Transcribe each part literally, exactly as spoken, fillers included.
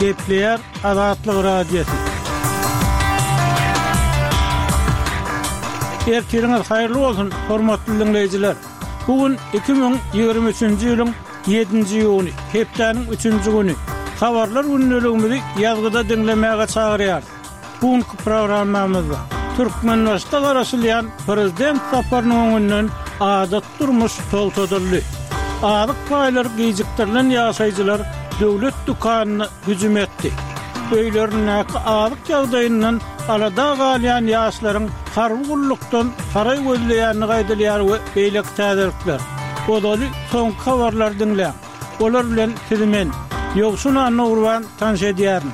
Kepler Azatlyk Radiosu. Ertiriniz hayırlı olsun, hormatly dinleyijiler. Bugün iki bin ýygrimi üçünji ýylyň ýedinji ýuny, hepdeniň üçünji güni. Habarlar günneligimizi ýazgyda dinlemäge çagyrýar. Bugünkü programmamyzda Türkmenistanda garaşylýan prezident saparynyň öňünden adat durmuş toltadyldy. Adyk paýlar gijikdirilen ýaşaýjylar döwlet dukanyny hüjüm etdi. Öýleriniň adyk ýagdaýyndan alada galýan ýaşlaryň harby gullukdan haray gözleýänini gaýdylýar we beýlek täzirikler. Odaly soňky habarlar dinleýän. Olar bilen sizimen ýokşuna Nurwan tanış edýär.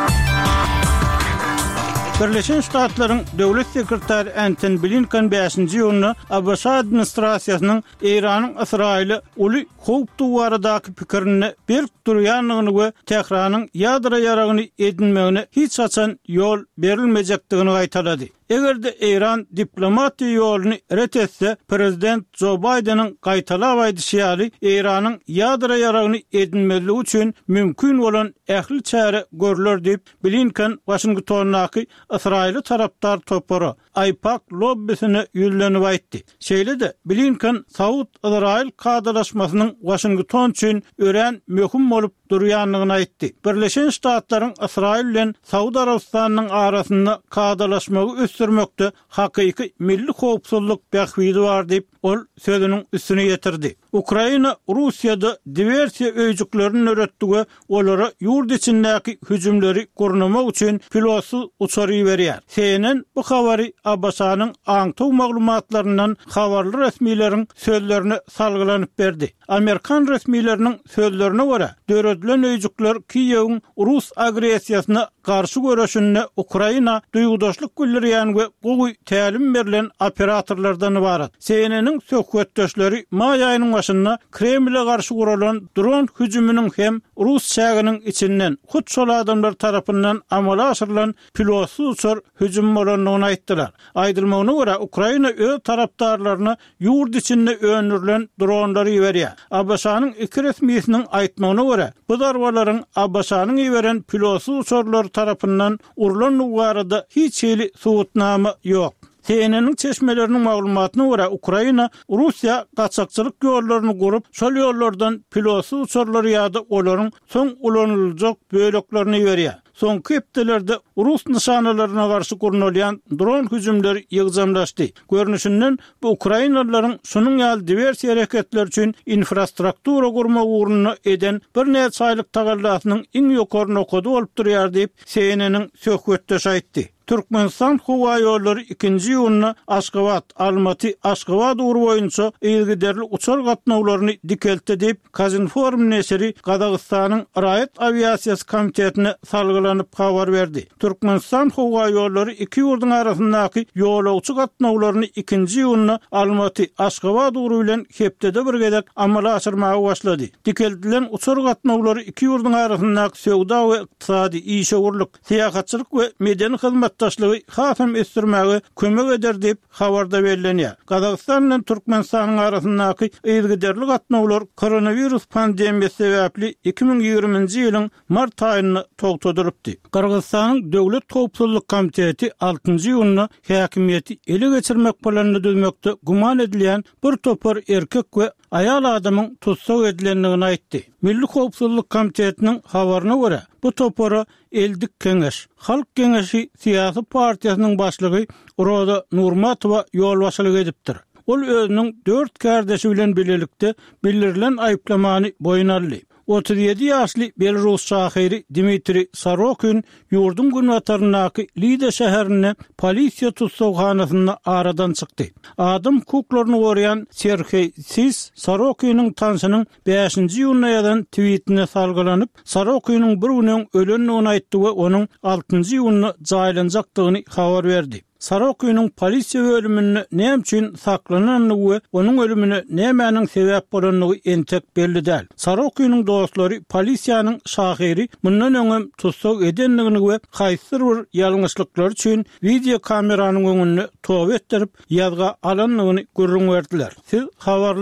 Birleşen Ştatlaryň döwlet sekretary Antony Blinken beşinji ýylyny Abbas administrasiýasynyň Iranyň Israýly uly howp duwaradaky pikirini bir durýanlygyny we Tehranyň ýadra ýaragyny edinmegine hiç açan ýol berilmejekdigini gaýtalady. Egerde Iran diplomatiýa ýoluny ret etse, prezident Joe Biden'in gaýtalap aýdyşýary Iranyň ýadra ýaragyny edinmeligi üçin mümkin bolan ähli çäre görüler diýip Blinken Washingtondaky Israýly taraptar topary AIPAC lobbysine ýüllenip aýtdy. Şeýle-de Blinken Saud-Israýl kadalaşmasynyň Washington üçin ören möhüm bolup durýanlygyny aýtdy. Birleşen Ştatlaryň Israýl bilen Saud Arabistanynyň arasynda kadalaşmagy ösdürmekde hakyky milli howpsuzlyk bähwidi bar diýip ol sözüniň üstüne ýetirdi. Ukraina Russiýada diversiýa öýjüklerini öretdige olara ýurt içindäki hüjümleri gurnamak üçin pilotly uçary berýär. C N N bu habary Abbasanyň aňtaw maglumatlaryndan habarly resmiýetiň sözlerini salgylanyp berdi. Amerikan resmiýetleriniň sözlerine görä, döredilen öýjükler Kiýewiň Rus agresiýasyna garşy görüşünde Ukraina duýgudaşlyk güllerýän we gowy tälim berilen operatorlardan ibarat. C N N'niň söhbetdeşleri may aýynyň başynda Kremle garşy guralan dron hüjüminiň hem Rus şäheriniň içinden hut şol adamlar tarapyndan amala aşyrylan pilotly uçar hüjüm bolanlygyny aýtdylar. Aýdylmagyna görä Ukraina öz tarapdarlaryna ýurt içinde öňürilen dronlary ýeberýär. Abbasanyň iki resmiýetiniň aýtmagyna görä, bu darwalaryň Abbasanyň ýeberen pilotly uçarlar tarapyndan urulan ugarada hiç hili suwutnama ýok. C N N'niň çeşmeleriniň maglumatyna görä Ukraina Russiýa gaçakçylyk ýollaryny gurup, şol ýollardan pilotly uçarlary ýa-da olaryň soň ulanylajak böleklerini berýär. Soňky hepdelerde Rus nişanalaryna garşy gurnalýan dron hüjümleri ýygzamlaşdy. Görnüşinden bu Ukrainalılaryň şunyň ýaly diversiýa hereketleri üçin infrastruktura gurma uğruna eden bir näçe aýlyk tagallatynyň iň ýokary nokady bolup durýar diýip C N N'niň söhbetdeşi aýtdy. Türkmenistan Howa ýolları ikinji ýylyny Aşgabat, Almaty, Aşgabat uğru boýunça ýygyderli uçar gatnawlaryny dikeltdi diýip Kazinform nesiri Gazagystanyň Raýat Aviasiýasy komitetine salgylanyp habar berdi. Türkmenistan Howa ýolları iki ýurduň arasyndaky ýolagçy gatnawlaryny ikinji ýylyny Almaty, Aşgabat uğru bilen hepdede bir gedek amala aşyrmagy başlady. Dikeltilen uçar gatnawlary iki ýurduň arasyndaky söwda we ykdysady işgörlük, syýahatçylyk we medeni hyzmat taşlygy hasam estirmäge kömek eder diýip habarda berilýär. Gazagystan bilen Türkmenistanyň arasyndaky ýygyderli gatnawlar koronavirus pandemiýasy sebäpli iki bin ýygrimiňji ýylyň mart aýyny togtadyrypdy. Kyrgyzstanyň Döwlet Howpsuzlyk Komiteti altynjy ýylyny häkimiýeti ele geçirmek planyny düzmekde guman edilýän bir topar erkek we ayal adamyň tutsak edilenligini aýtdy. Milli Howpsuzlyk Komitetiniň habaryna görä, bu topara Eldik Keňeş, Halk Keňeşi siýasy partiýasynyň başlygy Roda Nurmatowa ýol başlyk edipdir. Ol özüniň dört kardeşi bilen birlikde bildirilen aýplamany boyun aldy. otuz ýedi ýaşly Belarus şahyry Dmitri Sorokin ýurdun günwataryndaky Lida şäherine polisiýa tutsagxanasyna aradan çykdy. Adam hukuklaryny gorýan Sergey Sis Sorokiniň tanşynyň beşinji ýylyna ýazan tweetine salgylanyp, Sorokiniň bir günden ölenligini aýtdy we onuň altynjy ýylyna jaýlanjakdygyny habar berdi. Sorokynyň polisiýa bölümine näme üçin saklananyny we onuň ölümine nämenin sebäp bolanlygy entek belli däl. Sorokynyň dostlary polisiýanyň şahyry mundan öňem tutsak edenligini we haýsyr bir ýalňyşlyklar üçin video kameranyň öňünde tow etdirip ýazga alanlygyny görüň berdiler. Siz habar